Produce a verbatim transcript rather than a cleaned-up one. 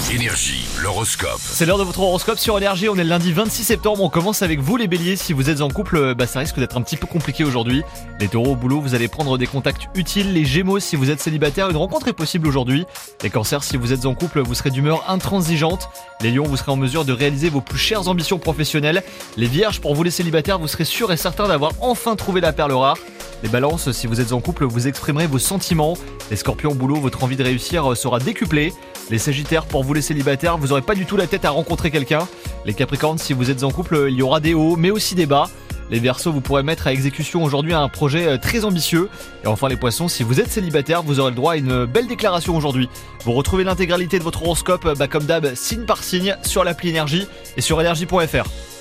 Énergie, l'horoscope. C'est l'heure de votre horoscope sur Énergie, on est le lundi vingt-six septembre, on commence avec vous les béliers. Si vous êtes en couple, bah ça risque d'être un petit peu compliqué aujourd'hui. Les taureaux, au boulot, vous allez prendre des contacts utiles. Les gémeaux, si vous êtes célibataire, une rencontre est possible aujourd'hui. Les cancers, si vous êtes en couple, vous serez d'humeur intransigeante. Les lions, vous serez en mesure de réaliser vos plus chères ambitions professionnelles. Les vierges, pour vous les célibataires, vous serez sûr et certain d'avoir enfin trouvé la perle rare. Les balances, si vous êtes en couple, vous exprimerez vos sentiments. Les scorpions, au boulot, votre envie de réussir sera décuplée. Les sagittaires, pour vous les célibataires, vous n'aurez pas du tout la tête à rencontrer quelqu'un. Les capricornes, si vous êtes en couple, il y aura des hauts, mais aussi des bas. Les verseaux, vous pourrez mettre à exécution aujourd'hui un projet très ambitieux. Et enfin les poissons, si vous êtes célibataire, vous aurez le droit à une belle déclaration aujourd'hui. Vous retrouvez l'intégralité de votre horoscope, bah comme d'hab, signe par signe, sur l'appli Énergie et sur énergie point f r.